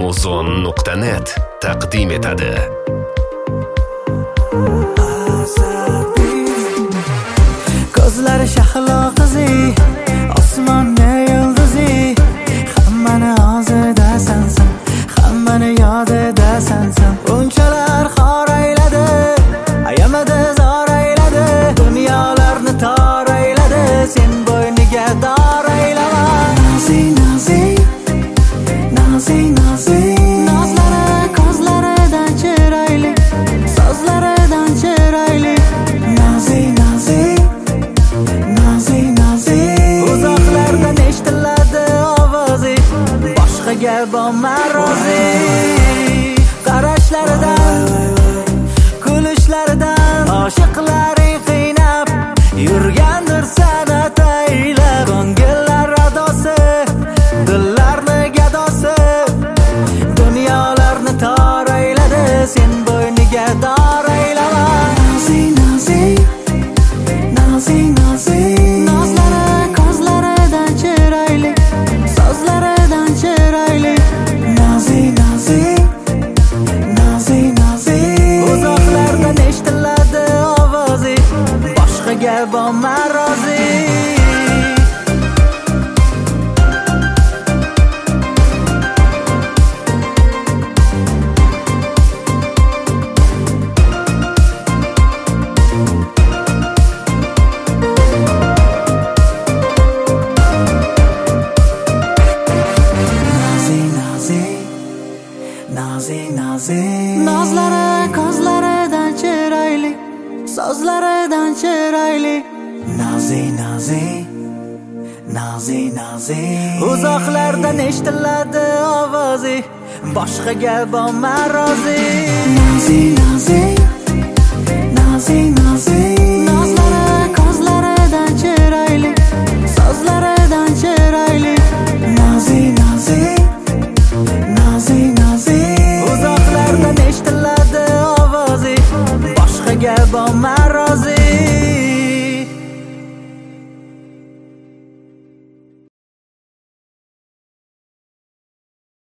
Amazon.net taqdim etadi. Ko'zlari shahlo qizi, osmonga yulduzi, hammani og'zida sansan, hammani yodida sansan. Unchalar xor ayladi, ayamadi zor ayladi, dunyolarni tor ayladi, sen bo'yniga dor aylama. Nazi, nazi, nazi, nazi, nozlari ko'zlaridan chiroyli, so'zlaridan chiroyli. Nazi, nazi, nazi, nazi, uzoqlardan eshitiladi ovozi, boshqaga bo'lma rozi. Qarashlaridan, kulishlaridan oshiqlaring qiynab yurgandir sana taylab. Ko'ngillar adosi, dillarni gadosi, dunyolarni tor ayladi, sen bo'yniga dor aylama. Nazi, nazi, nazi, nazi, nozlari ko'zlaridan chiroyli, so'zlaridan chiroyli. Nazi, nazi, nazi, nazi, uzoqlardan eshitiladi ovozi, boshqaga bo'lma rozi. Nazi, nazi, nozlari ko'zlaridan chiroyli, so'zlaridan chiroyli. Nazi, nazi, nazi, nazi, uzoqlardan eshitiladi ovozi, boshqaga bo'lma rozi. Nazi, nazi, nazi, nazi.